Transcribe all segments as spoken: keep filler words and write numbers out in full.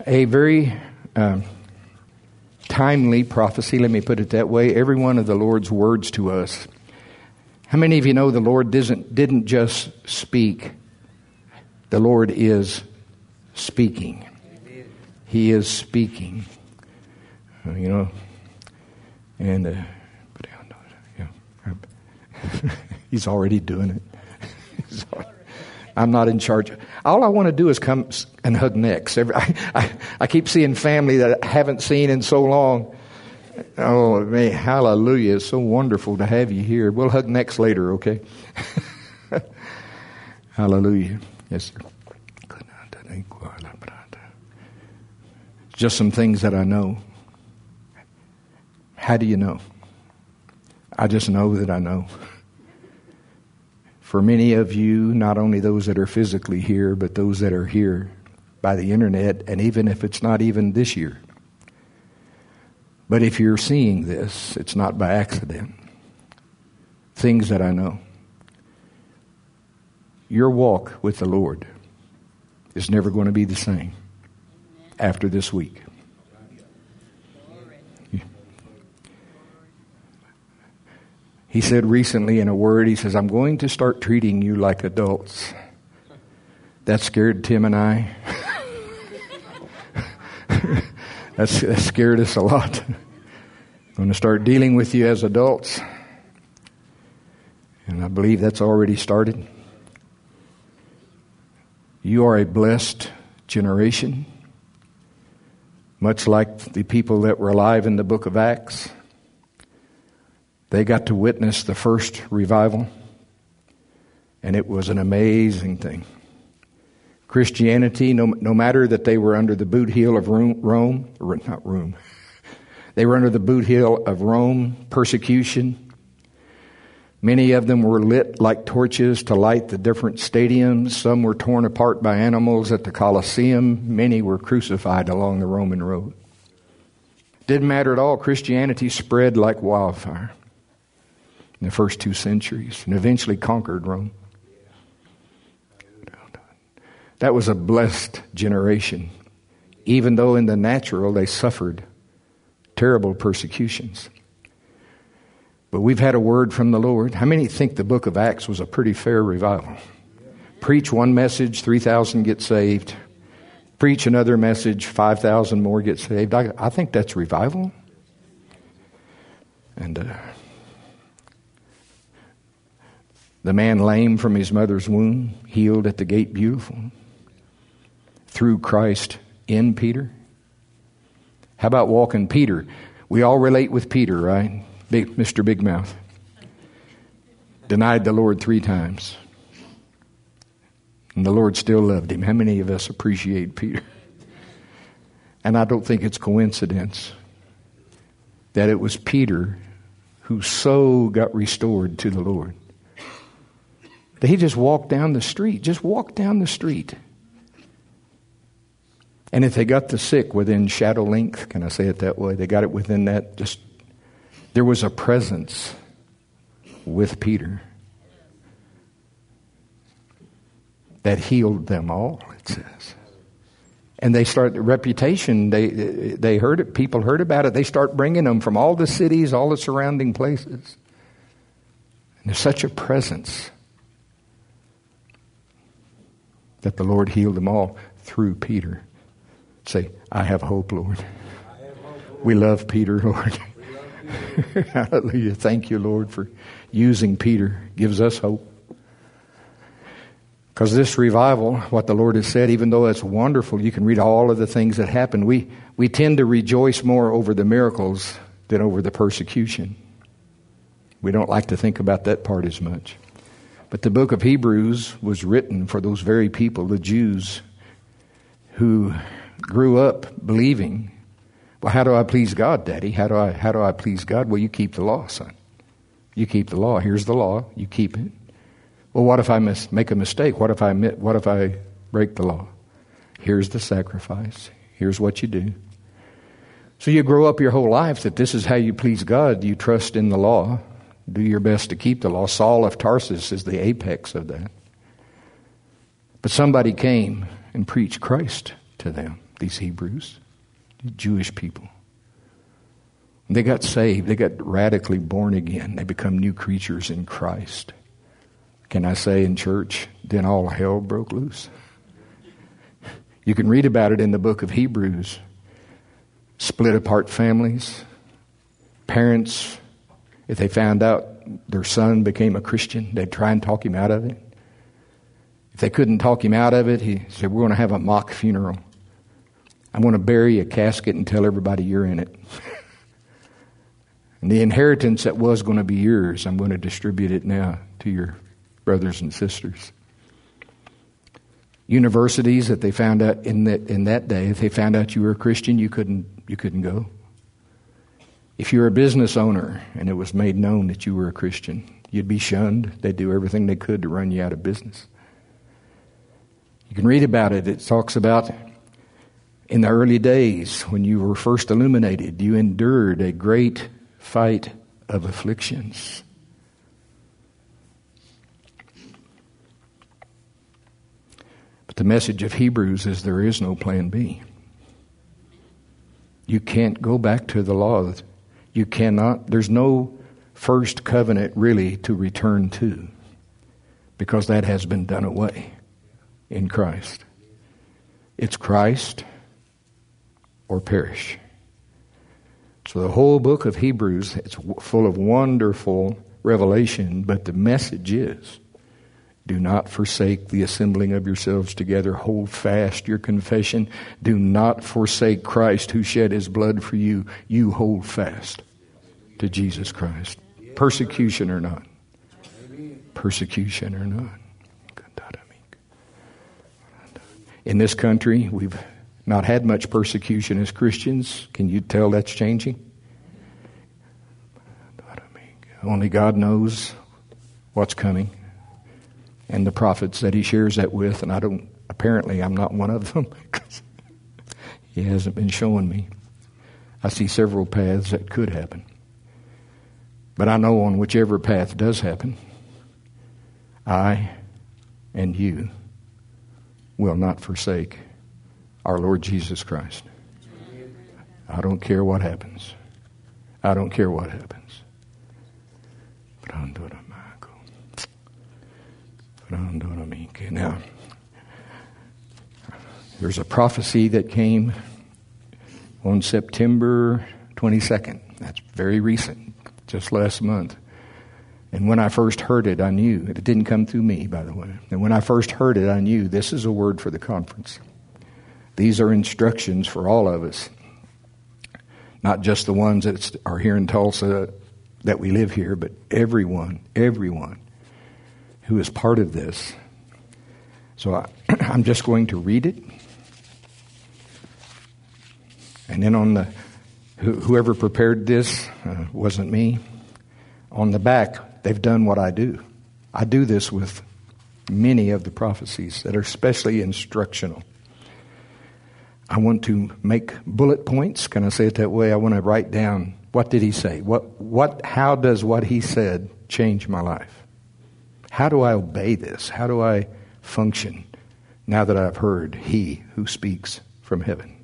A very um, timely prophecy, let me put it that way. Every one of the Lord's words to us. How many of you know the Lord didn't, didn't just speak? The Lord is speaking. He is speaking. Uh, you know, and uh, put down, yeah. He's already doing it. He's already, I'm not in charge. All I want to do is come and hug necks. Every, I, I, I keep seeing family that I haven't seen in so long. Oh, man, hallelujah. It's so wonderful to have you here. We'll hug necks later, okay? Hallelujah. Yes, sir. Just some things that I know. How do you know? I just know that I know. For many of you, not only those that are physically here, but those that are here by the internet, and even if it's not even this year. But if you're seeing this, it's not by accident. Things that I know. Your walk with the Lord is never going to be the same after this week. He said recently in a word, he says, I'm going to start treating you like adults. That scared Tim and I. That's, that scared us a lot. I'm going to start dealing with you as adults. And I believe that's already started. You are a blessed generation, much like the people that were alive in the book of Acts. They got to witness the first revival, and it was an amazing thing. Christianity, no, no matter that they were under the boot heel of Rome, Rome or not Rome, they were under the boot heel of Rome, persecution. Many of them were lit like torches to light the different stadiums. Some were torn apart by animals at the Colosseum. Many were crucified along the Roman road. Didn't matter at all. Christianity spread like wildfire in the first two centuries and eventually conquered Rome. That was a blessed generation, even though in the natural they suffered terrible persecutions. But we've had a word from the Lord. How many think the book of Acts was a pretty fair revival? Preach one message, three thousand get saved. Preach another message, five thousand more get saved. I, I think that's revival. And uh, the man lame from his mother's womb, healed at the gate beautiful. Through Christ in Peter. How about walking Peter? We all relate with Peter, right? Big, Mister Big Mouth. Denied the Lord three times. And the Lord still loved him. How many of us appreciate Peter? And I don't think it's coincidence that it was Peter who so got restored to the Lord. That he just walked down the street. Just walked down the street. And if they got the sick within shadow length, can I say it that way? They got it within that, just, there was a presence with Peter that healed them all, it says. And they start, the reputation, they they heard it, people heard about it. They start bringing them from all the cities, all the surrounding places. And there's such a presence that the Lord healed them all through Peter. Say, I have hope, Lord. I have hope, Lord. We love Peter, Lord. We love Hallelujah. Thank you, Lord, for using Peter. Gives us hope. Because this revival, what the Lord has said, even though it's wonderful, you can read all of the things that happened. We, we tend to rejoice more over the miracles than over the persecution. We don't like to think about that part as much. But the book of Hebrews was written for those very people, the Jews, who grew up believing, well, how do I please God, Daddy? How do I how do I please God? Well, you keep the law, son. You keep the law. Here's the law. You keep it. Well, what if I mis- make a mistake? What if I what if I break the law? Here's the sacrifice. Here's what you do. So you grow up your whole life that this is how you please God. You trust in the law. Do your best to keep the law. Saul of Tarsus is the apex of that. But somebody came and preached Christ to them. these Hebrews, Jewish people. They got saved. They got radically born again. They become new creatures in Christ. Can I say in church, then all hell broke loose? You can read about it in the book of Hebrews. Split apart families. Parents, if they found out their son became a Christian, they'd try and talk him out of it. If they couldn't talk him out of it, he said, we're going to have a mock funeral. I'm going to bury a casket and tell everybody you're in it. And the inheritance that was going to be yours, I'm going to distribute it now to your brothers and sisters. Universities that they found out in that in that day, if they found out you were a Christian, you couldn't you couldn't go. If you were a business owner and it was made known that you were a Christian, you'd be shunned. They'd do everything they could to run you out of business. You can read about it. It talks about in the early days when you were first illuminated, you endured a great fight of afflictions. But the message of Hebrews is there is no plan B. You can't go back to the law. You cannot. There's no first covenant really to return to, because that has been done away in Christ. It's Christ or perish. So the whole book of Hebrews, it's full of wonderful revelation, but the message is, do not forsake the assembling of yourselves together. Hold fast your confession. Do not forsake Christ who shed his blood for you. You hold fast to Jesus Christ. Persecution or not. Persecution or not. In this country, we've not had much persecution as Christians. Can you tell that's changing? Only God knows what's coming. And the prophets that he shares that with, and I don't, apparently I'm not one of them, because he hasn't been showing me. I see several paths that could happen. But I know on whichever path does happen, I and you will not forsake our Lord Jesus Christ. I don't care what happens. I don't care what happens. Now, there's a prophecy that came on September twenty-second. That's very recent, just last month. And when I first heard it, I knew. It didn't come through me, by the way. And when I first heard it, I knew this is a word for the conference. These are instructions for all of us. Not just the ones that are here in Tulsa that we live here, but everyone, everyone who is part of this. So I, I'm just going to read it. And then on the, whoever prepared this uh, wasn't me. On the back, they've done what I do. I do this with many of the prophecies that are especially instructional. I want to make bullet points. Can I say it that way? I want to write down, what did he say? What, what, how does what he said change my life? How do I obey this? How do I function now that I've heard he who speaks from heaven?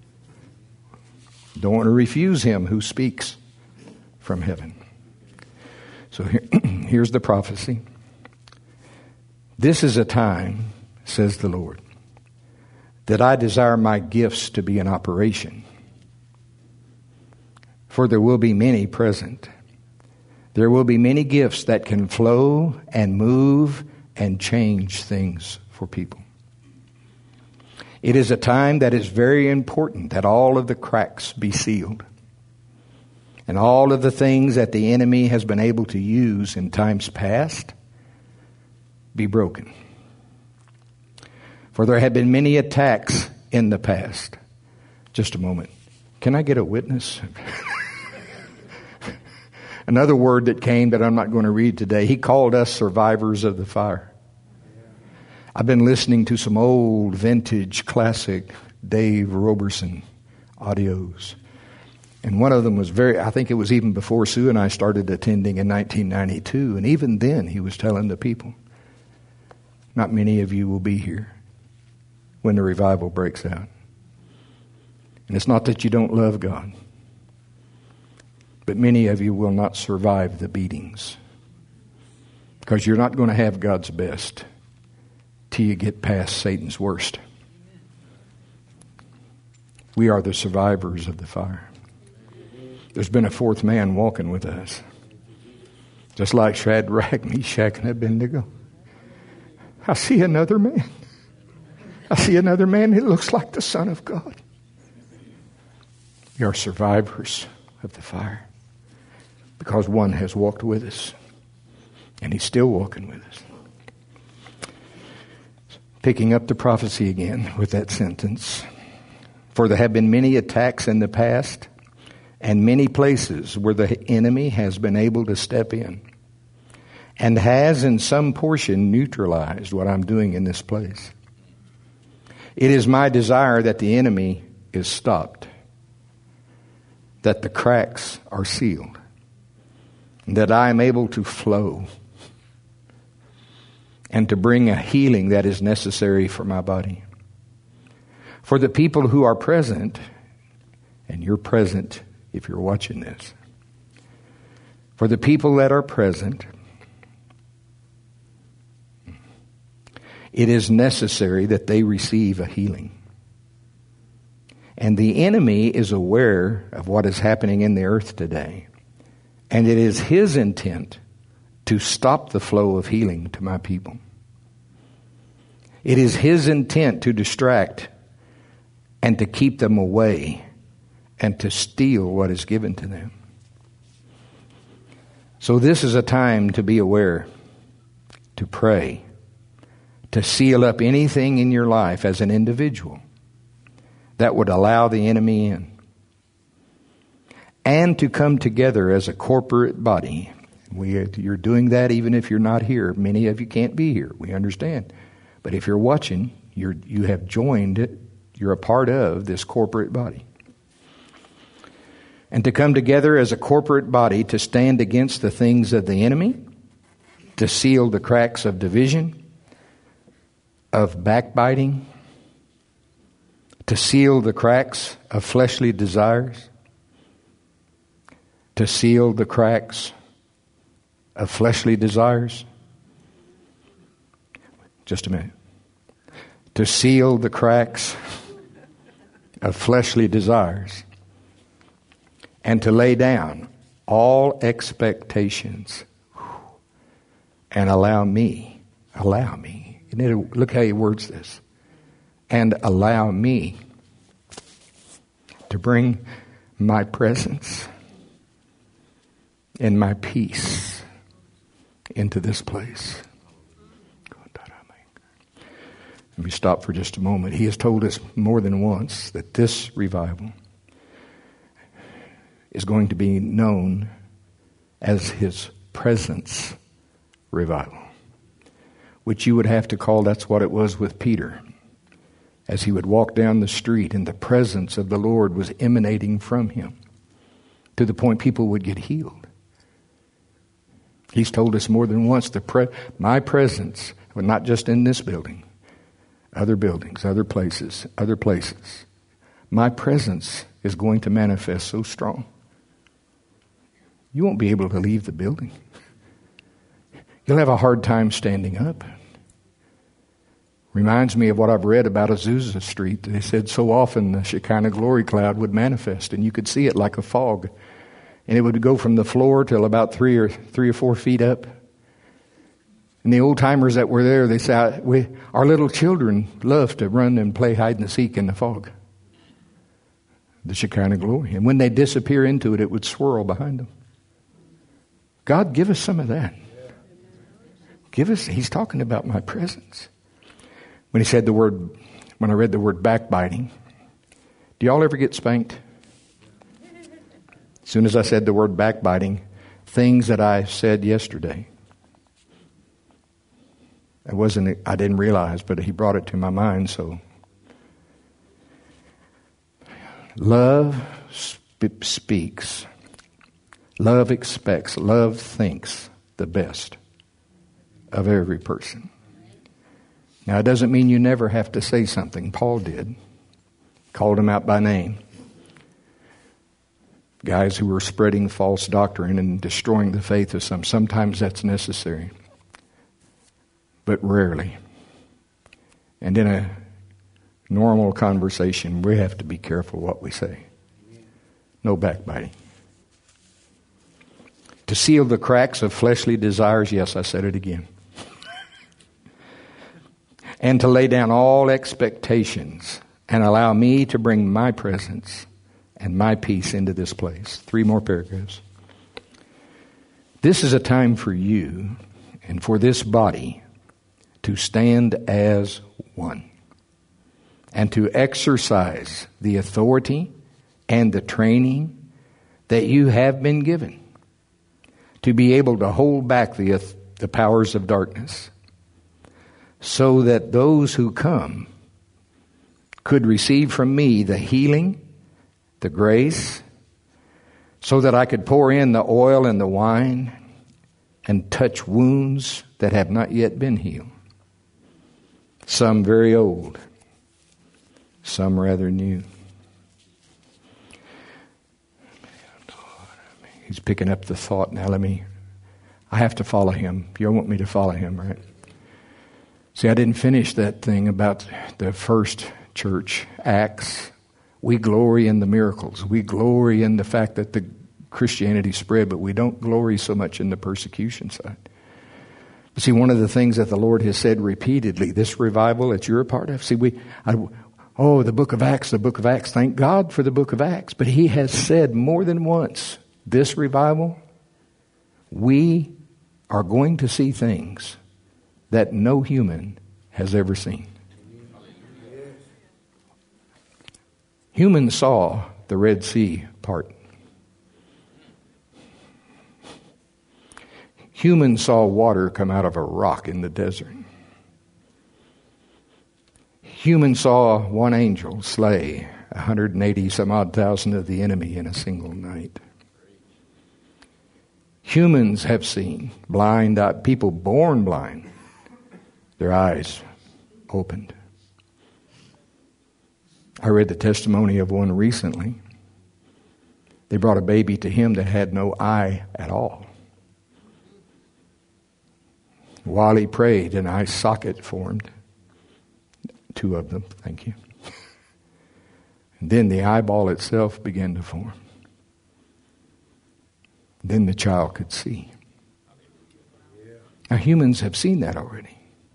Don't want to refuse him who speaks from heaven. So here, here's the prophecy. This is a time, says the Lord, that I desire my gifts to be in operation. For there will be many present. There will be many gifts that can flow and move and change things for people. It is a time that is very important that all of the cracks be sealed. And all of the things that the enemy has been able to use in times past be broken. For there have been many attacks in the past. Just a moment. Can I get a witness? Another word that came that I'm not going to read today. He called us survivors of the fire. I've been listening to some old vintage classic Dave Roberson audios. And one of them was very, I think it was even before Sue and I started attending in nineteen ninety-two. And even then he was telling the people, not many of you will be here when the revival breaks out. And it's not that you don't love God, but many of you will not survive the beatings because you're not going to have God's best till you get past Satan's worst. We are the survivors of the fire. There's been a fourth man walking with us, just like Shadrach, Meshach, and Abednego. I see another man. I see another man who looks like the Son of God. We are survivors of the fire because one has walked with us, and he's still walking with us. Picking up the prophecy again with that sentence. For there have been many attacks in the past and many places where the enemy has been able to step in and has in some portion neutralized what I'm doing in this place. It is my desire that the enemy is stopped, that the cracks are sealed, and that I am able to flow and to bring a healing that is necessary for my body. For the people who are present, and you're present if you're watching this, for the people that are present, it is necessary that they receive a healing. And the enemy is aware of what is happening in the earth today. And it is his intent to stop the flow of healing to my people. It is his intent to distract and to keep them away and to steal what is given to them. So this is a time to be aware, to pray, to seal up anything in your life as an individual that would allow the enemy in, and to come together as a corporate body. We, you're doing that even if you're not here. Many of you can't be here. We understand. But if you're watching, you're, you have joined it. You're a part of this corporate body. And to come together as a corporate body to stand against the things of the enemy, to seal the cracks of division, of backbiting, to seal the cracks of fleshly desires, to seal the cracks of fleshly desires. Just a minute. To seal the cracks of fleshly desires and to lay down all expectations and allow me, allow me. Look how he words this. And allow me to bring my presence and my peace into this place. Let me stop for just a moment. He has told us more than once that this revival is going to be known as his presence revival, which you would have to call, that's what it was with Peter. As he would walk down the street and the presence of the Lord was emanating from him to the point people would get healed. He's told us more than once, the pre- my presence, well, not just in this building, other buildings, other places, other places. My presence is going to manifest so strong. You won't be able to leave the building. You'll have a hard time standing up. Reminds me of what I've read about Azusa Street. They said so often the Shekinah glory cloud would manifest, and you could see it like a fog. And it would go from the floor till about three or three or four feet up. And the old timers that were there, they said, we, our little children love to run and play hide and seek in the fog. The Shekinah glory. And when they disappear into it, it would swirl behind them. God, give us some of that. Give us, he's talking about my presence. When he said the word, when I read the word backbiting, do y'all ever get spanked? As soon as I said the word backbiting, things that I said yesterday, It wasn't, I didn't realize, but he brought it to my mind. So, love sp- speaks. Love expects. Love thinks the best of every person. Now, it doesn't mean you never have to say something. Paul did. Called him out by name. guys who were spreading false doctrine and destroying the faith of some. Sometimes that's necessary, but rarely. And in a normal conversation, we have to be careful what we say. No backbiting. To seal the cracks of fleshly desires, yes, I said it again. And to lay down all expectations and allow me to bring my presence and my peace into this place. Three more paragraphs. This is a time for you and for this body to stand as one and to exercise the authority and the training that you have been given to be able to hold back the, the powers of darkness, so that those who come could receive from me the healing, the grace, so that I could pour in the oil and the wine and touch wounds that have not yet been healed. Some very old, some rather new. He's picking up the thought now. Let me, I have to follow him. You want me to follow him, right? See, I didn't finish that thing about the first church, Acts. We glory in the miracles. We glory in the fact that the Christianity spread, but we don't glory so much in the persecution side. But see, one of the things that the Lord has said repeatedly, this revival that you're a part of, see, we, I, oh, the book of Acts, the book of Acts, thank God for the book of Acts. But he has said more than once, this revival, we are going to see things that no human has ever seen. Humans saw the Red Sea part. Humans saw water come out of a rock in the desert. Humans saw one angel slay one hundred eighty some odd thousand of the enemy in a single night. Humans have seen blind people born blind, their eyes opened. I read the testimony of one recently. They brought a baby to him that had no eye at all. While he prayed, an eye socket formed. Two of them, thank you. And then the eyeball itself began to form. Then the child could see. Now humans have seen that already.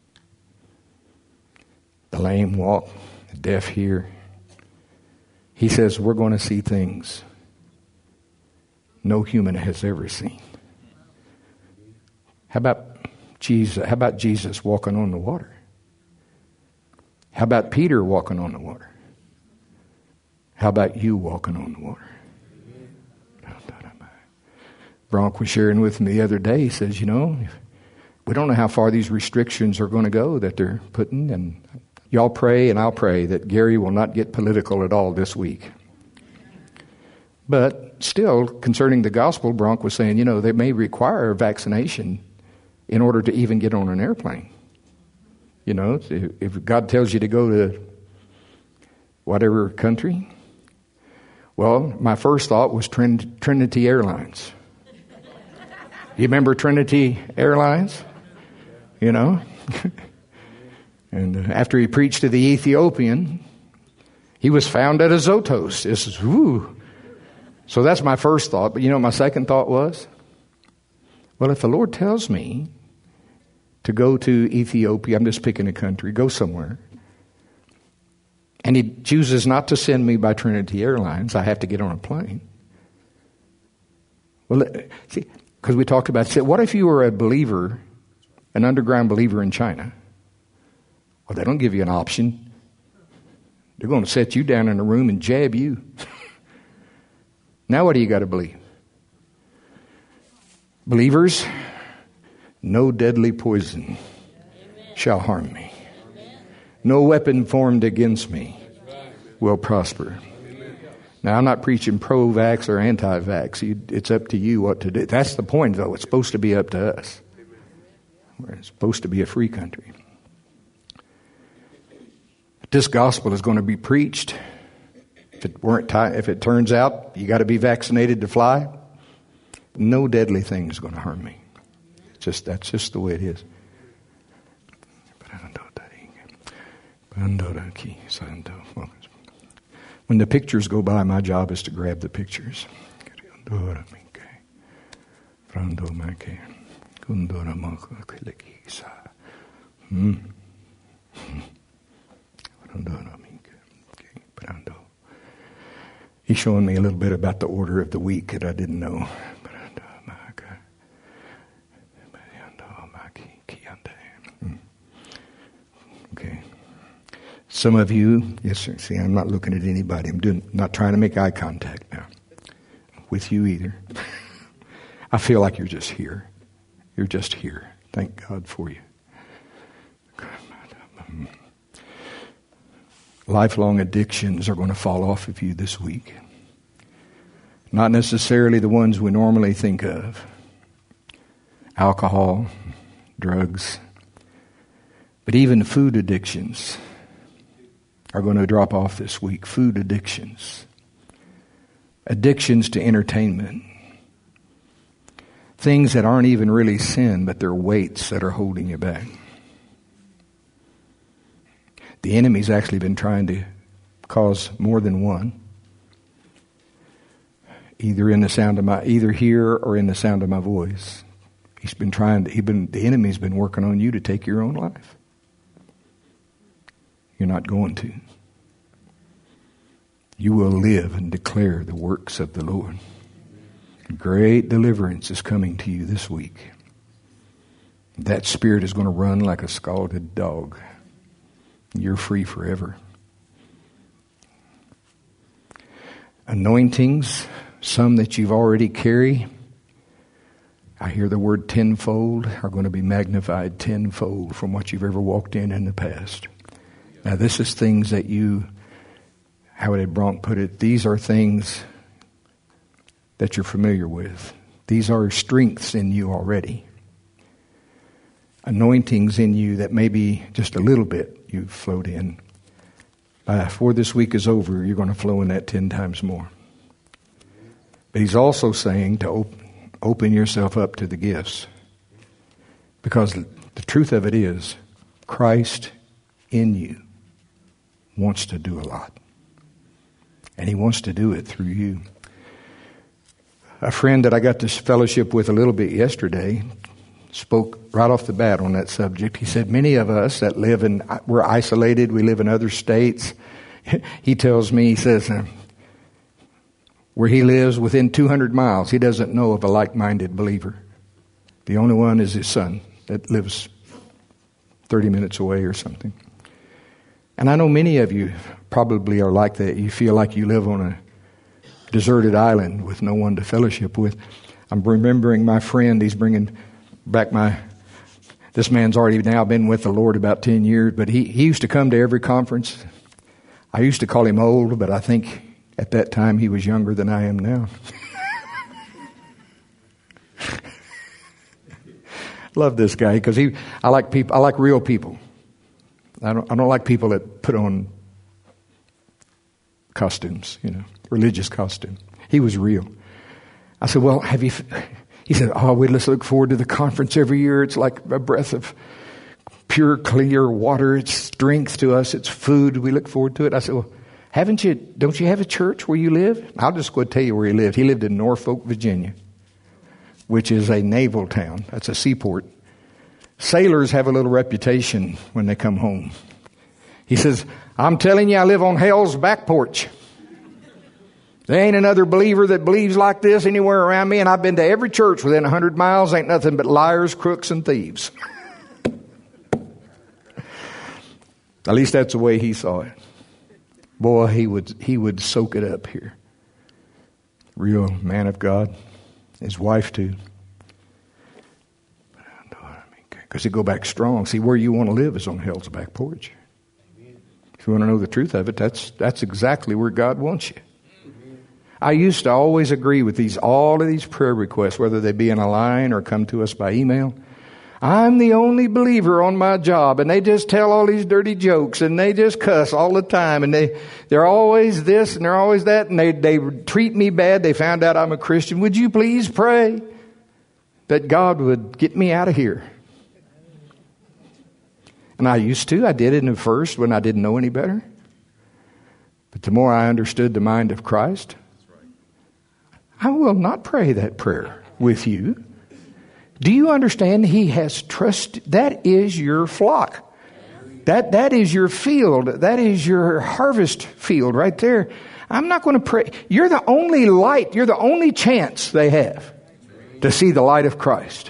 The lame walk, the deaf hear. He says we're going to see things no human has ever seen. How about Jesus? How about Jesus walking on the water? How about Peter walking on the water? How about you walking on the water? Bronk was sharing with me the other day. He says, you know, we don't know how far these restrictions are going to go that they're putting, and y'all pray and I'll pray that Gary will not get political at all this week. But still, concerning the gospel, Bronk was saying, you know, they may require vaccination in order to even get on an airplane. You know, if God tells you to go to whatever country, well, my first thought was Trin- Trinity Airlines. You remember Trinity Airlines? You know? And uh, after he preached to the Ethiopian, he was found at Azotus. This is, whoo. So that's my first thought. But you know what my second thought was? Well, if the Lord tells me to go to Ethiopia, I'm just picking a country, go somewhere, and he chooses not to send me by Trinity Airlines, I have to get on a plane. Well, see, because we talked about, say, what if you were a believer, an underground believer in China? Well, they don't give you an option. They're going to set you down in a room and jab you. Now what do you got to believe? Believers, no deadly poison Amen. Shall harm me. Amen. No weapon formed against me will prosper. Amen. Now, I'm not preaching pro-vax or anti-vax. You, it's up to you what to do. That's the point, though. It's supposed to be up to us. We're supposed to be a free country. This gospel is going to be preached it weren't ti- if it turns out you got to be vaccinated to fly, no deadly thing is going to harm me. It's just that's just the way it is. When the pictures go by, my job is to grab the pictures. Hmm. He's showing me a little bit about the order of the week that I didn't know. Okay. Some of you, yes sir, see, I'm not looking at anybody. I'm doing, not trying to make eye contact now with you either. I feel like you're just here. You're just here. Thank God for you. Lifelong addictions are going to fall off of you this week. Not necessarily the ones we normally think of. Alcohol, drugs, but even food addictions are going to drop off this week. Food addictions. Addictions to entertainment. Things that aren't even really sin, but they're weights that are holding you back. The enemy's actually been trying to cause more than one. Either in the sound of my, either here or in the sound of my voice. He's been trying to, he been, the enemy's been working on you to take your own life. You're not going to. You will live and declare the works of the Lord. Great deliverance is coming to you this week. That spirit is going to run like a scalded dog. You're free forever. Anointings, some that you've already carry, I hear the word tenfold, are going to be magnified tenfold from what you've ever walked in in the past. Now this is things that you, how did Bronk put it, these are things that you're familiar with. These are strengths in you already. Anointings in you that maybe just a little bit you've flowed in. By before this week is over, you're going to flow in that ten times more. But he's also saying to op- open yourself up to the gifts. Because the truth of it is, Christ in you wants to do a lot. And he wants to do it through you. A friend that I got to fellowship with a little bit yesterday spoke right off the bat on that subject. He said, many of us that live in, we're isolated, we live in other states. He tells me, he says, uh, where he lives within two hundred miles, he doesn't know of a like-minded believer. The only one is his son that lives thirty minutes away or something. And I know many of you probably are like that. You feel like you live on a deserted island with no one to fellowship with. I'm remembering my friend, he's bringing back my, this man's already now been with the Lord about ten years, but he, he used to come to every conference. I used to call him old, but I think at that time he was younger than I am now. Love this guy because he, I like people, I like real people. I don't, I don't like people that put on costumes, you know, religious costume. He was real. I said, well, have you, he said, oh, we let's look forward to the conference every year. It's like a breath of pure, clear water. It's strength to us. It's food. We look forward to it. I said, well, haven't you, don't you have a church where you live? I'll just go tell you where he lived. He lived in Norfolk, Virginia, which is a naval town. That's a seaport. Sailors have a little reputation when they come home. He says, I'm telling you, I live on hell's back porch. There ain't another believer that believes like this anywhere around me, and I've been to every church within a hundred miles. Ain't nothing but liars, crooks, and thieves. At least that's the way he saw it. Boy, he would he would soak it up here. Real man of God. His wife too. Because he'd go back strong. See, where you want to live is on hell's back porch. If you want to know the truth of it, that's that's exactly where God wants you. I used to always agree with these, all of these prayer requests, whether they be in a line or come to us by email. I'm the only believer on my job, and they just tell all these dirty jokes, and they just cuss all the time, and they, they're always this and they're always that, and they, they treat me bad. They found out I'm a Christian. Would you please pray that God would get me out of here? And I used to. I did it at first when I didn't know any better. But the more I understood the mind of Christ, I will not pray that prayer with you. Do you understand? He has trust. That is your flock. That, that is your field. That is your harvest field right there. I'm not going to pray. You're the only light. You're the only chance they have to see the light of Christ.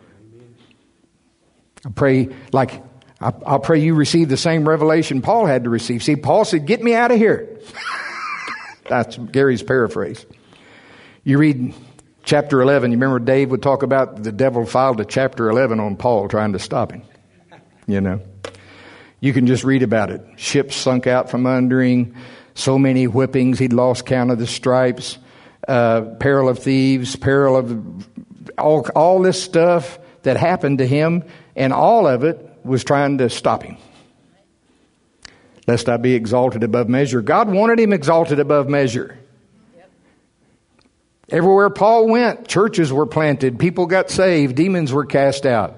I pray like, I'll pray you receive the same revelation Paul had to receive. See, Paul said, get me out of here. That's Gary's paraphrase. You read chapter eleven. You remember Dave would talk about the devil filed a chapter eleven on Paul trying to stop him. You know, you can just read about it. Ships sunk out from under him. So many whippings. He'd lost count of the stripes. Uh, peril of thieves. Peril of all, all this stuff that happened to him. And all of it was trying to stop him. Lest I be exalted above measure. God wanted him exalted above measure. Everywhere Paul went, churches were planted, people got saved, demons were cast out.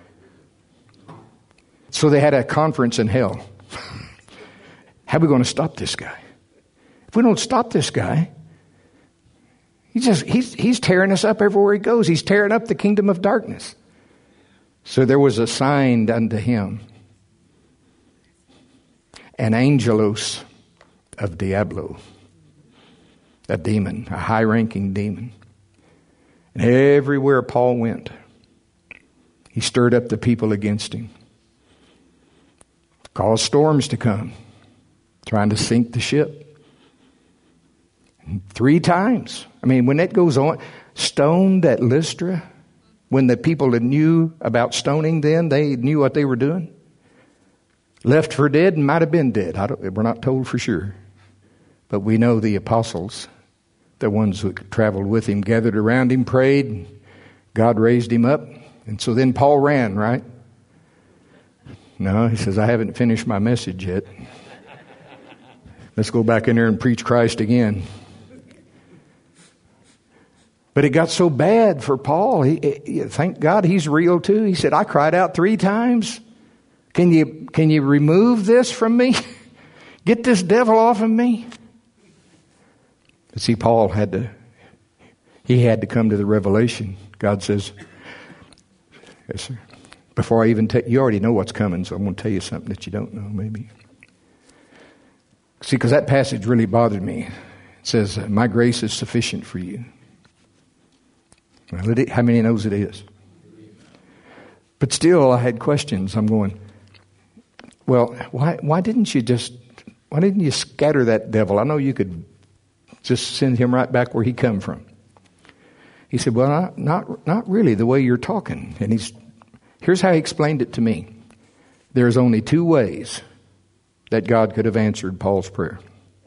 So they had a conference in hell. How are we going to stop this guy? If we don't stop this guy, he just he's he's tearing us up everywhere he goes. He's tearing up the kingdom of darkness. So there was assigned unto him an angelos of Diablo. A demon, a high-ranking demon. And everywhere Paul went, he stirred up the people against him. Caused storms to come, trying to sink the ship. And three times. I mean, when that goes on, stoned at Lystra, when the people that knew about stoning then, they knew what they were doing. Left for dead and might have been dead. I don't, we're not told for sure. But we know the apostles, the ones who traveled with him, gathered around him, prayed. God raised him up. And so then Paul ran, right? No, he says, I haven't finished my message yet. Let's go back in there and preach Christ again. But it got so bad for Paul. He, he, thank God he's real too. He said, I cried out three times. Can you, can you remove this from me? Get this devil off of me? But see, Paul had to, he had to come to the revelation. God says, yes, sir. Before I even tell you, already know what's coming, so I'm going to tell you something that you don't know, maybe. See, because that passage really bothered me. It says, my grace is sufficient for you. Well, it, how many knows it is? But still, I had questions. I'm going, well, why why didn't you just, why didn't you scatter that devil? I know you could just send him right back where he come from. He said, well, not, not, not really the way you're talking. And he's, here's how he explained it to me. There's only two ways that God could have answered Paul's prayer.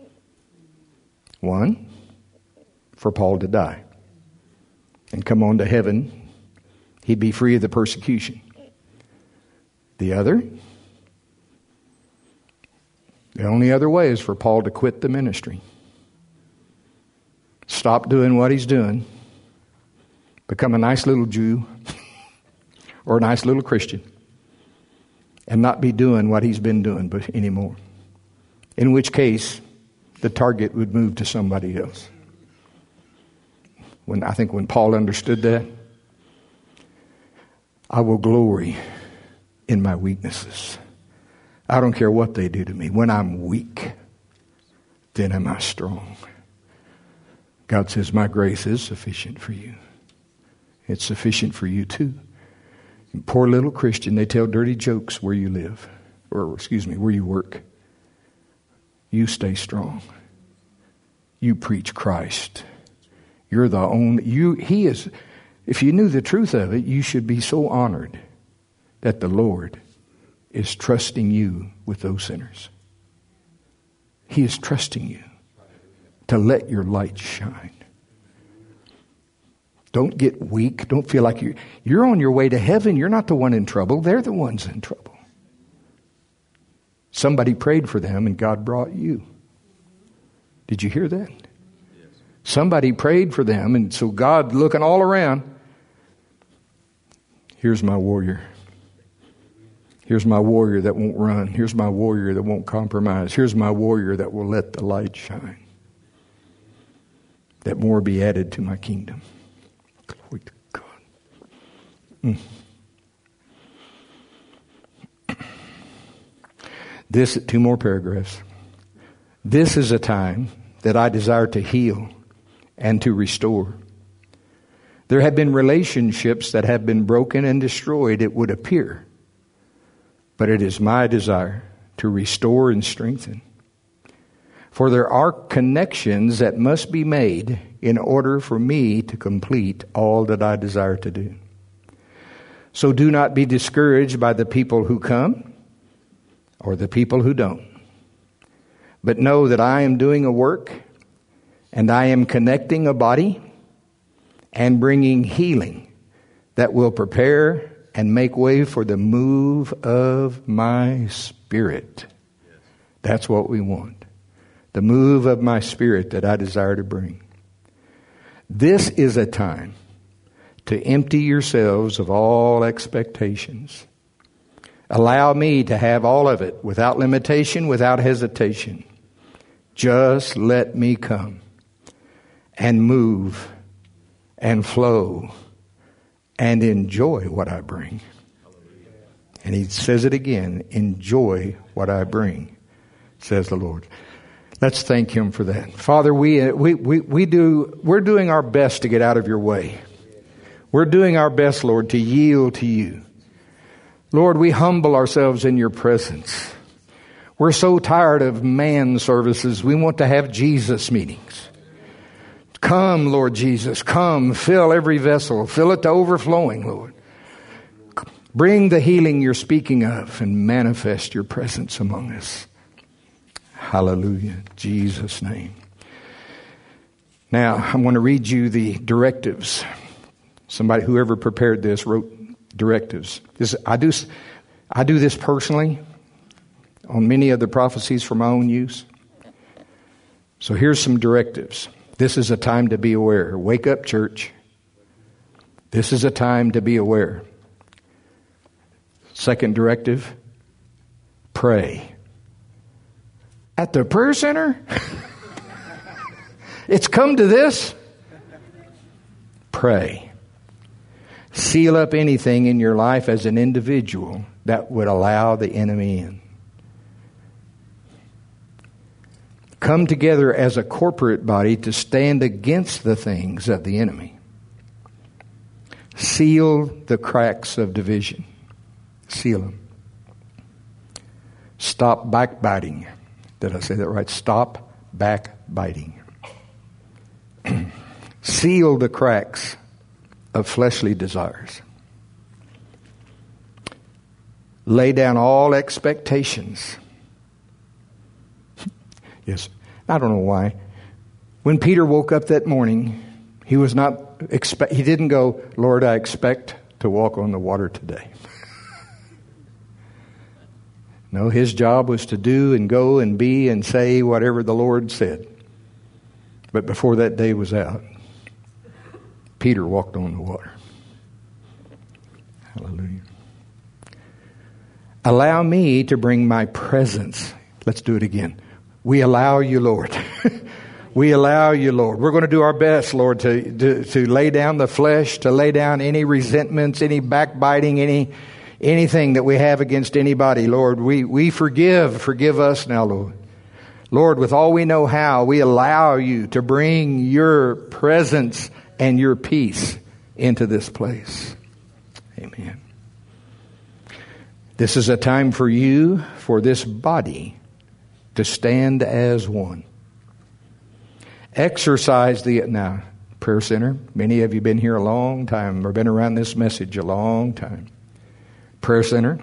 One, for Paul to die and come on to heaven. He'd be free of the persecution. The other, the only other way is for Paul to quit the ministry. Stop doing what he's doing. Become a nice little Jew or a nice little Christian. And not be doing what he's been doing but anymore. In which case, the target would move to somebody else. When I think when Paul understood that, I will glory in my weaknesses. I don't care what they do to me. When I'm weak, then am I strong. God says, my grace is sufficient for you. It's sufficient for you too. And poor little Christian, they tell dirty jokes where you live, or excuse me, where you work. You stay strong. You preach Christ. You're the only, you, he is, if you knew the truth of it, you should be so honored that the Lord is trusting you with those sinners. He is trusting you to let your light shine. Don't get weak. Don't feel like you're, you're on your way to heaven. You're not the one in trouble. They're the ones in trouble. Somebody prayed for them and God brought you. Did you hear that? Yes. Somebody prayed for them, and so God, looking all around, here's my warrior. Here's my warrior that won't run. Here's my warrior that won't compromise. Here's my warrior that will let the light shine. That more be added to my kingdom. Glory to God. Mm. This, two more paragraphs. This is a time that I desire to heal and to restore. There have been relationships that have been broken and destroyed, it would appear. But it is my desire to restore and strengthen. For there are connections that must be made in order for me to complete all that I desire to do. So do not be discouraged by the people who come or the people who don't. But know that I am doing a work, and I am connecting a body and bringing healing that will prepare and make way for the move of my Spirit. That's what we want. The move of my Spirit that I desire to bring. This is a time to empty yourselves of all expectations. Allow me to have all of it without limitation, without hesitation. Just let me come and move and flow and enjoy what I bring. And he says it again, enjoy what I bring, says the Lord. Let's thank him for that. Father, we, we, we, we do, we're doing our best to get out of your way. We're doing our best, Lord, to yield to you. Lord, we humble ourselves in your presence. We're so tired of man services. We want to have Jesus meetings. Come, Lord Jesus, come, fill every vessel. Fill it to overflowing, Lord. Bring the healing you're speaking of and manifest your presence among us. Hallelujah. In Jesus' name. Now, I'm going to read you the directives. Somebody, whoever prepared this, wrote directives. This, I do, I do this personally on many of the prophecies for my own use. So here's some directives. This is a time to be aware. Wake up, church. This is a time to be aware. Second directive, pray. At the prayer center? It's come to this? Pray. Seal up anything in your life as an individual that would allow the enemy in. Come together as a corporate body to stand against the things of the enemy. Seal the cracks of division. Seal them. Stop backbiting. Did I say that right? Stop backbiting. Seal the cracks of fleshly desires. Lay down all expectations. Yes, I don't know why. When Peter woke up that morning, he was not expect. He didn't go, Lord, I expect to walk on the water today. No, his job was to do and go and be and say whatever the Lord said. But before that day was out, Peter walked on the water. Hallelujah. Allow me to bring my presence. Let's do it again. We allow you, Lord. We allow you, Lord. We're going to do our best, Lord, to, to, to lay down the flesh, to lay down any resentments, any backbiting, any anything that we have against anybody, Lord. We, we forgive. Forgive us now, Lord. Lord, with all we know how, we allow you to bring your presence and your peace into this place. Amen. This is a time for you, for this body, to stand as one. Exercise the, now, prayer center, many of you have been here a long time or been around this message a long time. Prayer center,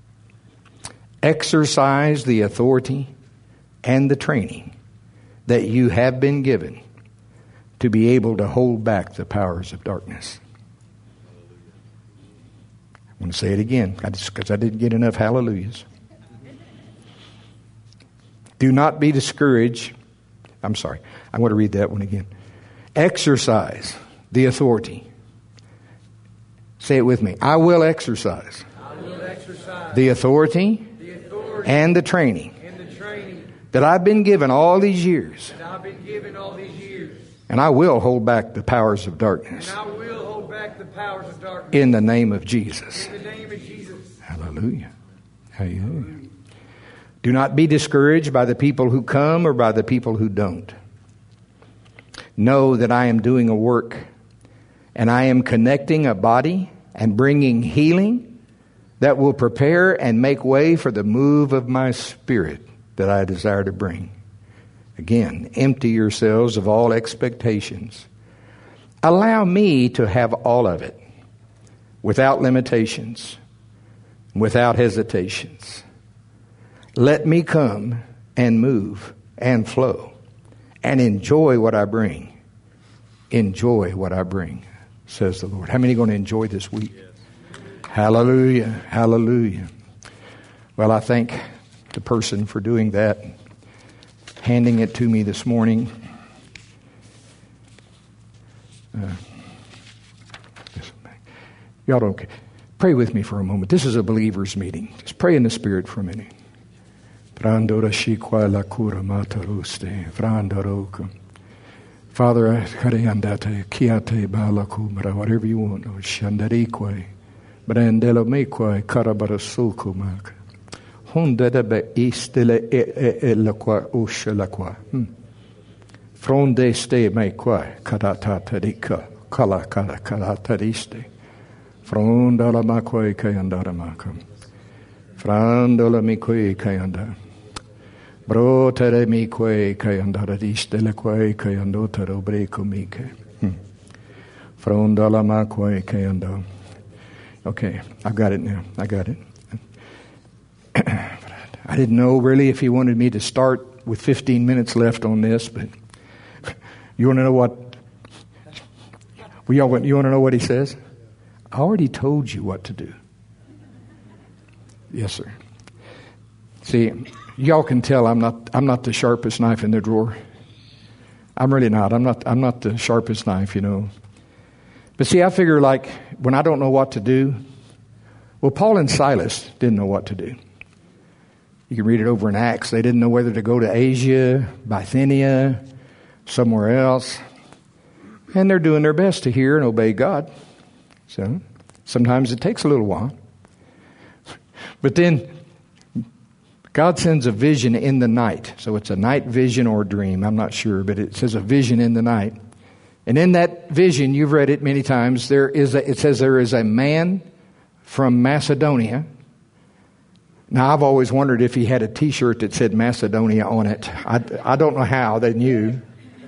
exercise the authority and the training that you have been given to be able to hold back the powers of darkness. I'm going to say it again because I didn't get enough hallelujahs. Do not be discouraged. I'm sorry. I'm going to read that one again. Exercise the authority. Say it with me. I will exercise, I will exercise the, authority the authority and the training, and the training that I've been given all these years. that I've been given all these years. And I will hold back the powers of darkness. And I will hold back the powers of darkness. In the name of Jesus. In the name of Jesus. Hallelujah. Hallelujah. Do not be discouraged by the people who come or by the people who don't. Know that I am doing a work, and I am connecting a body and bringing healing that will prepare and make way for the move of my Spirit that I desire to bring. Again, empty yourselves of all expectations. Allow me to have all of it, without limitations, without hesitations. Let me come and move and flow and enjoy what I bring. Enjoy what I bring, says the Lord. How many are going to enjoy this week? Yes. Hallelujah. Hallelujah. Well, I thank the person for doing that, handing it to me this morning. Uh, y'all don't pray with me for a moment. This is a believer's meeting. Just pray in the Spirit for a minute. Father, whatever you want. Fronde ste me qua kadata tadika kala kala kala tadiste. Fronda la makoi kayandara makam. Frandola mi koi kayanda. Bro tere mi koi kayandara diste le koi kayandota robreko mike. Fronda la makoi kayanda. Okay, I got it now. I got it. I didn't know really if he wanted me to start with fifteen minutes left on this, but you want to know what? We all, you want to know what he says? I already told you what to do. Yes, sir. See, y'all can tell I'm not. I'm not the sharpest knife in the drawer. I'm really not. I'm not. I'm not the sharpest knife, you know. But see, I figure like when I don't know what to do. Well, Paul and Silas didn't know what to do. You can read it over in Acts. They didn't know whether to go to Asia, Bithynia, somewhere else. And they're doing their best to hear and obey God. So sometimes it takes a little while. But then God sends a vision in the night. So it's a night vision or dream. I'm not sure, but it says a vision in the night. And in that vision, you've read it many times, there is a, it says there is a man from Macedonia. Now, I've always wondered if he had a T-shirt that said Macedonia on it. I, I don't know how they knew.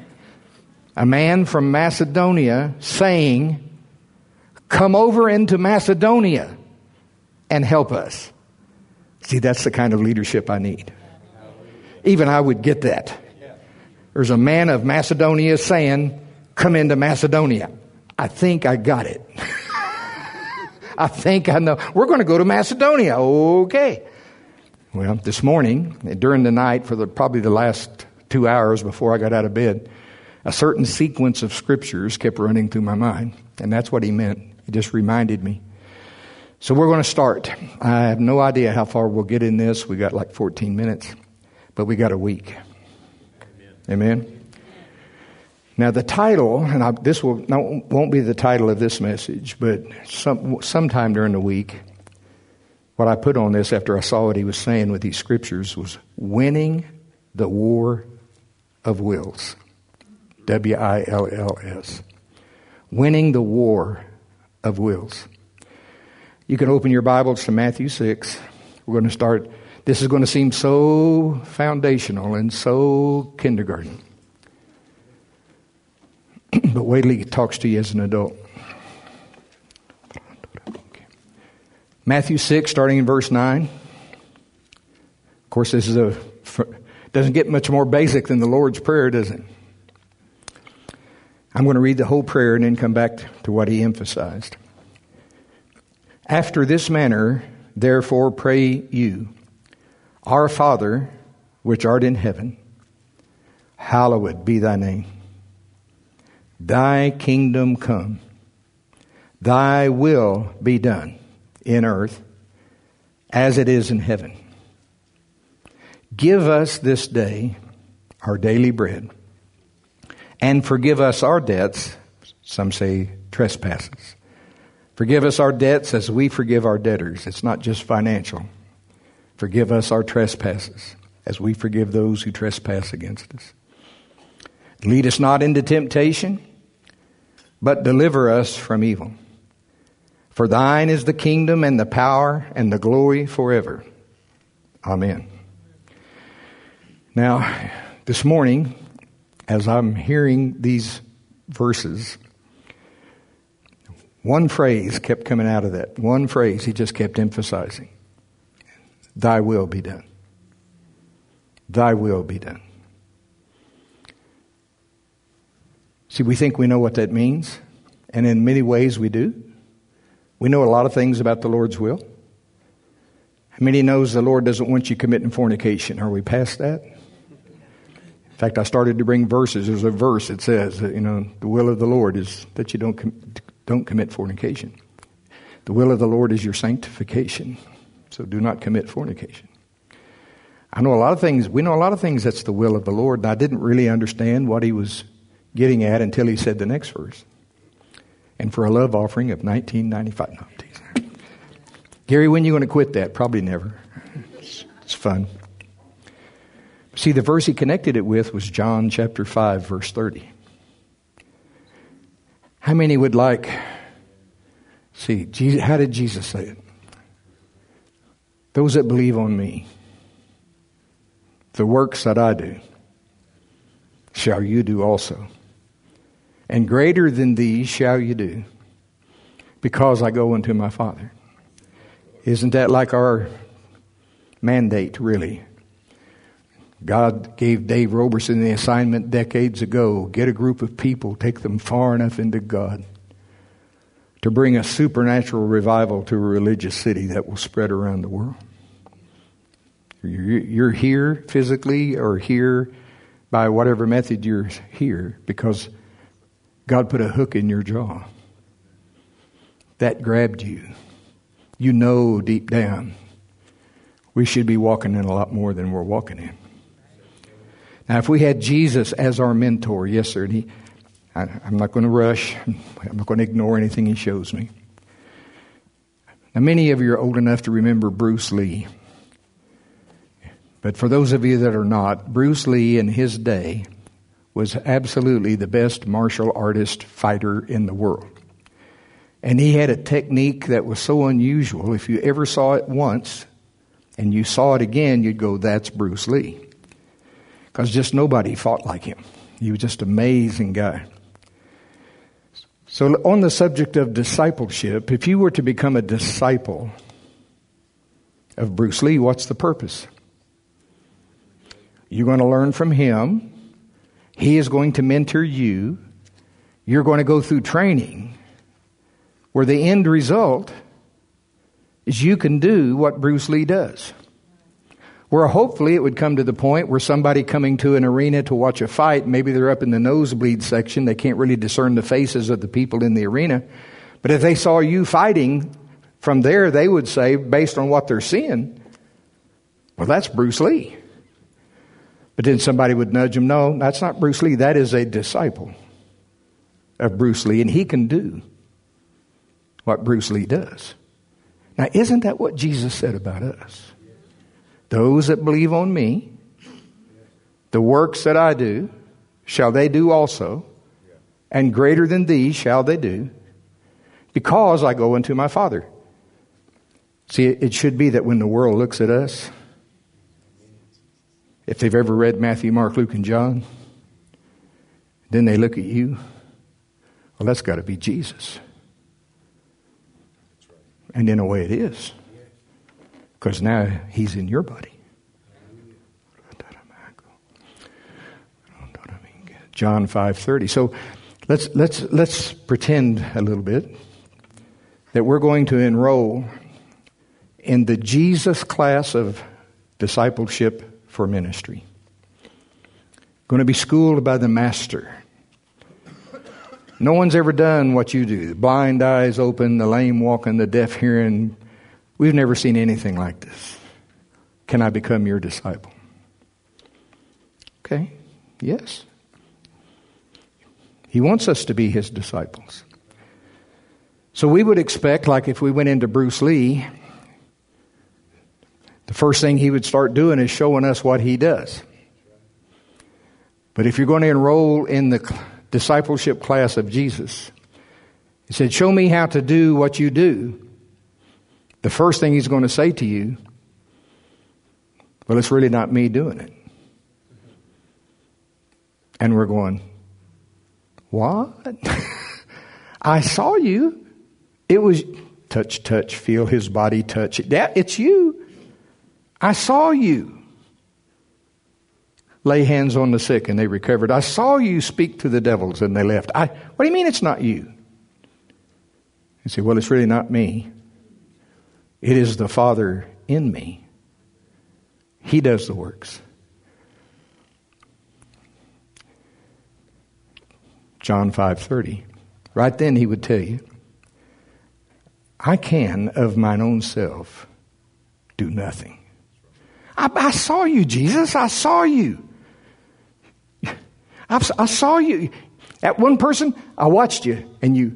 A man from Macedonia saying, come over into Macedonia and help us. See, that's the kind of leadership I need. Even I would get that. There's a man of Macedonia saying, come into Macedonia. I think I got it. I think I know. We're going to go to Macedonia. Okay. Well, this morning, during the night, for the probably the last two hours before I got out of bed, a certain sequence of scriptures kept running through my mind. And that's what he meant. He just reminded me. So we're going to start. I have no idea how far we'll get in this. We got like fourteen minutes, but we got a week. Amen. Amen? Now the title, and I, this will no, won't be the title of this message, but some sometime during the week, what I put on this after I saw what he was saying with these scriptures was winning the war of wills. W I L L S. Winning the war of wills. You can open your Bibles to Matthew six. We're going to start. This is going to seem so foundational and so kindergarten. But wait till he talks to you as an adult. Matthew six, starting in verse nine. Of course, this is a doesn't get much more basic than the Lord's Prayer, does it? I'm going to read the whole prayer and then come back to what he emphasized. After this manner, therefore, pray you, Our Father, which art in heaven, hallowed be thy name. Thy kingdom come. Thy will be done in earth as it is in heaven. Give us this day our daily bread, and forgive us our debts, some say trespasses. Forgive us our debts as we forgive our debtors. It's not just financial. Forgive us our trespasses as we forgive those who trespass against us. Lead us not into temptation, but deliver us from evil. For thine is the kingdom and the power and the glory forever. Amen. Now, this morning, as I'm hearing these verses, one phrase kept coming out of that. One phrase he just kept emphasizing. Thy will be done. Thy will be done. See, we think we know what that means, and in many ways we do. We know a lot of things about the Lord's will. How many knows the Lord doesn't want you committing fornication? Are we past that? In fact, I started to bring verses. There's a verse that says, that, you know, the will of the Lord is that you don't com- don't commit fornication. The will of the Lord is your sanctification. So do not commit fornication. I know a lot of things. We know a lot of things that's the will of the Lord. And I didn't really understand what he was getting at until he said the next verse. And for a love offering of nineteen ninety-five. No, I'm teasing. Gary, when are you going to quit that? Probably never. It's, it's fun. See, the verse he connected it with was John chapter five, verse thirty. How many would like, see, Jesus, how did Jesus say it? Those that believe on me, the works that I do, shall you do also. And greater than these shall you do, because I go unto my Father. Isn't that like our mandate, really? God gave Dave Roberson the assignment decades ago. Get a group of people, take them far enough into God to bring a supernatural revival to a religious city that will spread around the world. You're here physically or here by whatever method you're here because God put a hook in your jaw. That grabbed you. You know deep down we should be walking in a lot more than we're walking in. Now, if we had Jesus as our mentor, yes, sir, and he, I, I'm not going to rush. I'm not going to ignore anything he shows me. Now, many of you are old enough to remember Bruce Lee. But for those of you that are not, Bruce Lee in his day was absolutely the best martial artist fighter in the world. And he had a technique that was so unusual, if you ever saw it once and you saw it again, you'd go, that's Bruce Lee. Because just nobody fought like him. He was just an amazing guy. So on the subject of discipleship, if you were to become a disciple of Bruce Lee, what's the purpose? You're going to learn from him. He is going to mentor you. You're going to go through training where the end result is you can do what Bruce Lee does. Where hopefully it would come to the point where somebody coming to an arena to watch a fight, maybe they're up in the nosebleed section, they can't really discern the faces of the people in the arena. But if they saw you fighting from there, they would say, based on what they're seeing, well, that's Bruce Lee. But then somebody would nudge them, no, that's not Bruce Lee. That is a disciple of Bruce Lee, and he can do what Bruce Lee does. Now, isn't that what Jesus said about us? Those that believe on me, the works that I do, shall they do also, and greater than these shall they do, because I go unto my Father. See, it should be that when the world looks at us, if they've ever read Matthew, Mark, Luke, and John, then they look at you, well, that's got to be Jesus. And in a way it is. Because now he's in your body. John five thirty. So Let's, let's, let's pretend a little bit that we're going to enroll in the Jesus class of discipleship for ministry. Going to be schooled by the master. No one's ever done what you do. The blind eyes open, the lame walking, the deaf hearing. We've never seen anything like this. Can I become your disciple? Okay, yes. He wants us to be his disciples. So we would expect, like if we went into Bruce Lee, the first thing he would start doing is showing us what he does. But if you're going to enroll in the discipleship class of Jesus, he said, show me how to do what you do. The first thing he's going to say to you, well, it's really not me doing it. And we're going, what? I saw you. It was touch, touch, feel his body touch. That, it's you. I saw you. Lay hands on the sick and they recovered. I saw you speak to the devils and they left. I, what do you mean it's not you? You say, well, it's really not me. It is the Father in me. He does the works. John five thirty. Right then he would tell you, I can of mine own self do nothing. I, I saw you, Jesus. I saw you. I, I saw you. At one person, I watched you and you,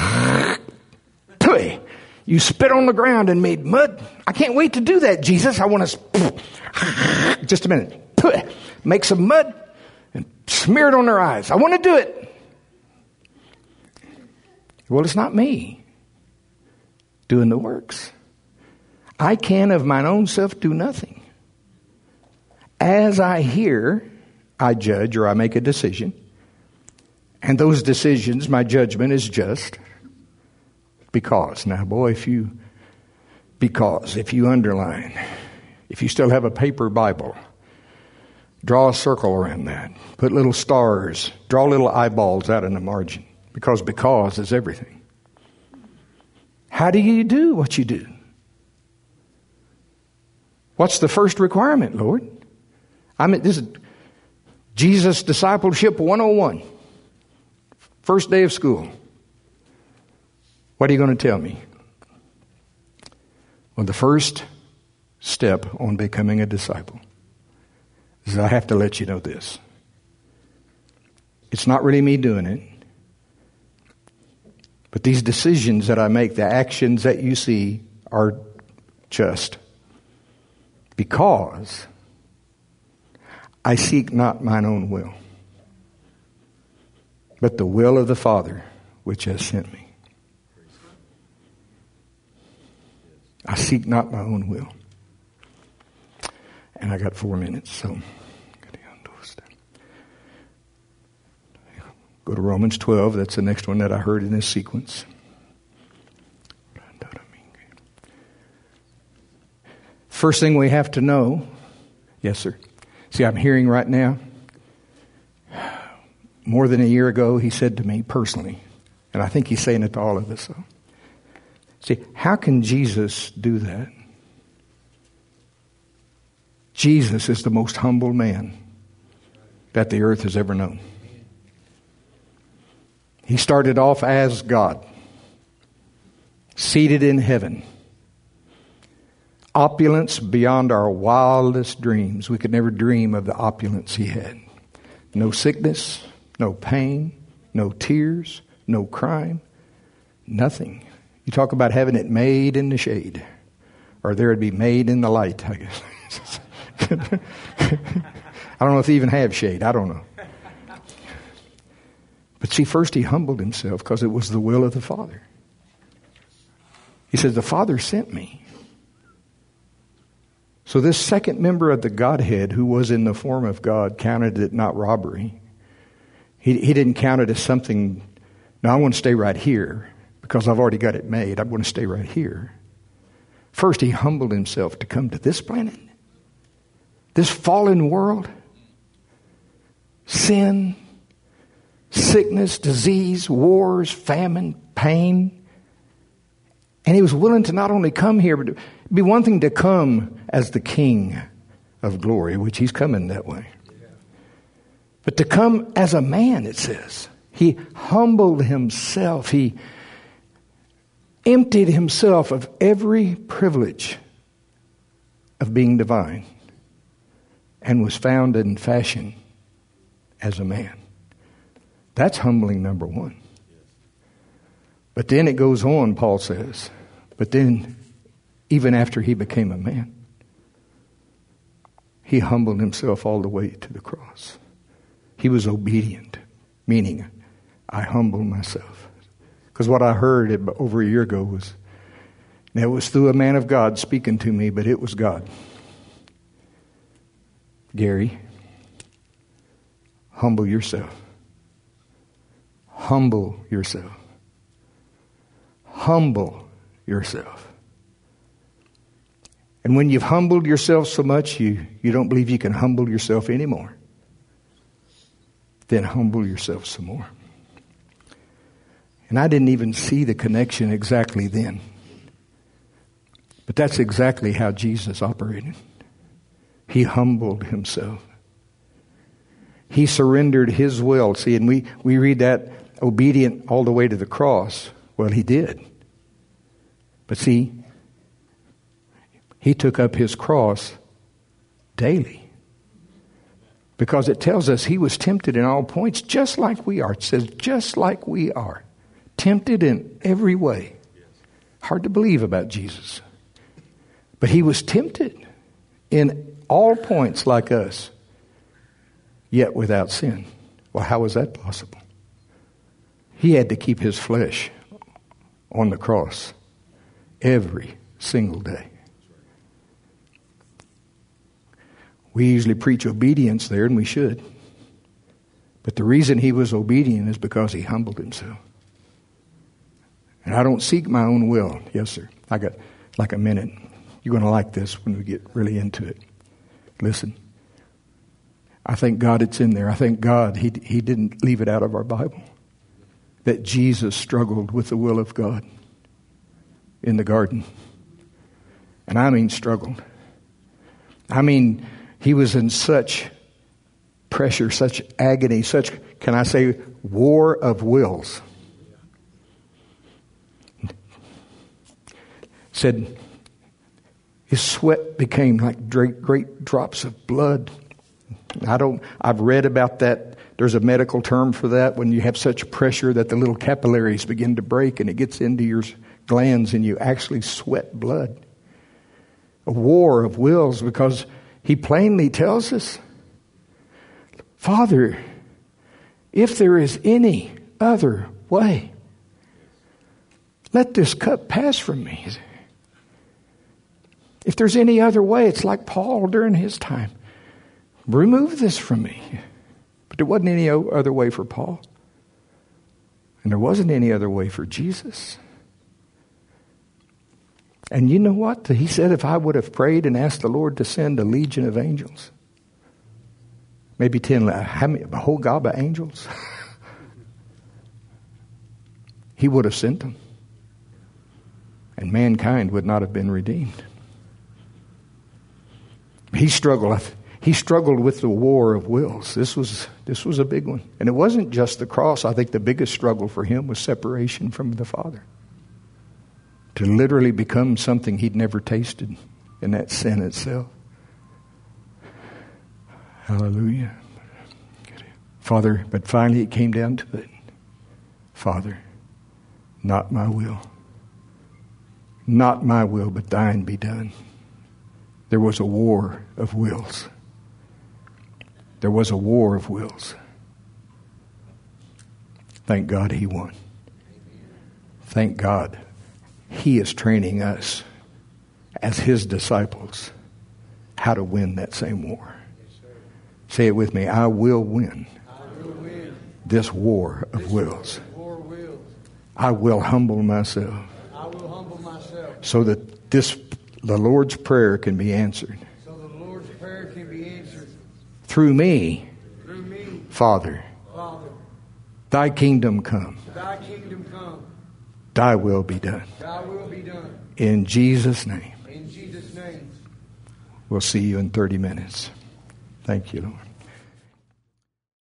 you spit on the ground and made mud. I can't wait to do that, Jesus. I want to, just a minute, make some mud and smear it on their eyes. I want to do it. Well, it's not me doing the works. I can of mine own self do nothing. As I hear, I judge or I make a decision. And those decisions, my judgment is just because. Now, boy, if you, because, if you underline, if you still have a paper Bible, draw a circle around that. Put little stars, draw little eyeballs out in the margin. Because because is everything. How do you do what you do? What's the first requirement, Lord? I mean, this is Jesus Discipleship one oh one. First day of school. What are you going to tell me? Well, the first step on becoming a disciple is I have to let you know this. It's not really me doing it. But these decisions that I make, the actions that you see, are just because I seek not mine own will, but the will of the Father which has sent me. I seek not my own will. And I got four minutes, so go to Romans twelve. That's the next one that I heard in this sequence. First thing we have to know, yes, sir. See, I'm hearing right now, more than a year ago, he said to me personally, and I think he's saying it to all of us. So. See, how can Jesus do that? Jesus is the most humble man that the earth has ever known. He started off as God, seated in heaven. Opulence beyond our wildest dreams. We could never dream of the opulence he had. No sickness, no pain, no tears, no crime, nothing. You talk about having it made in the shade, or there would be made in the light, I guess. I don't know if they even have shade. I don't know. But see, first he humbled himself because it was the will of the Father. He says, the Father sent me. So this second member of the Godhead, who was in the form of God, counted it not robbery. He, he didn't count it as something, no, I want to stay right here because I've already got it made. I'm going to stay right here. First, he humbled himself to come to this planet, this fallen world, sin, sickness, disease, wars, famine, pain. And he was willing to not only come here, but it'd be one thing to come as the King of glory, which he's coming that way. But to come as a man, it says. He humbled himself. He emptied himself of every privilege of being divine and was found in fashion as a man. That's humbling number one. But then it goes on, Paul says. But then, even after he became a man, he humbled himself all the way to the cross. He was obedient, meaning I humbled myself. Because what I heard over a year ago was, and it was through a man of God speaking to me, but it was God. Gary, humble yourself. Humble yourself. Humble yourself. And when you've humbled yourself so much you, you don't believe you can humble yourself anymore, then humble yourself some more. And I didn't even see the connection exactly then. But that's exactly how Jesus operated. He humbled himself. He surrendered his will. See, and we, we read that obedient all the way to the cross. Well, he did. But see, he took up his cross daily. Because it tells us he was tempted in all points, just like we are. It says, just like we are. Tempted in every way. Hard to believe about Jesus. But he was tempted in all points like us, yet without sin. Well, how was that possible? He had to keep his flesh on the cross every single day. We usually preach obedience there, and we should. But the reason he was obedient is because he humbled himself. And I don't seek my own will. Yes, sir. I got like a minute. You're going to like this when we get really into it. Listen. I thank God it's in there. I thank God he, he didn't leave it out of our Bible. That Jesus struggled with the will of God in the garden. And I mean struggled. I mean, he was in such pressure, such agony, such, can I say, war of wills. Said his sweat became like great, great drops of blood. I don't, I've read about that. There's a medical term for that when you have such pressure that the little capillaries begin to break and it gets into your glands and you actually sweat blood. A war of wills, because he plainly tells us, Father, if there is any other way, let this cup pass from me. If there's any other way, it's like Paul during his time. Remove this from me. But there wasn't any other way for Paul. And there wasn't any other way for Jesus. And you know what? He said if I would have prayed and asked the Lord to send a legion of angels, maybe ten, how many, a whole gob of angels, he would have sent them. And mankind would not have been redeemed. He struggled. He struggled with the war of wills. This was this was a big one. And it wasn't just the cross. I think the biggest struggle for him was separation from the Father. To literally become something he'd never tasted in that sin itself. Hallelujah. Father, but finally it came down to it. Father, not my will. Not my will, but thine be done. There was a war of wills. There was a war of wills. Thank God he won. Thank God he is training us as his disciples how to win that same war. Say it with me. I will win, I will win this war of this wills. war of wills. I will humble myself I will humble myself so that this the Lord's Prayer can be answered. so the Lord's Prayer can be answered Through me, through me, Father. Father. Thy kingdom come. Thy kingdom come. Thy will be done. Thy will be done. In Jesus' name. In Jesus' name. We'll see you in thirty minutes. Thank you, Lord.